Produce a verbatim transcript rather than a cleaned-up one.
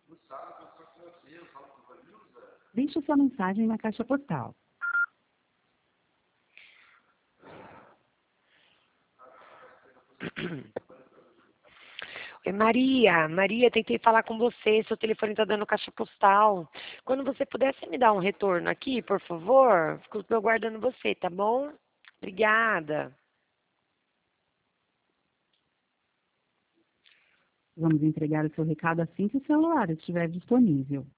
Deixe sua mensagem na caixa postal. Oi, Maria. Maria, tentei falar com você. Seu telefone está dando caixa postal. Quando você pudesse me dar um retorno aqui, por favor, fico aguardando você, tá bom? Obrigada. Vamos entregar o seu recado assim que o celular estiver disponível.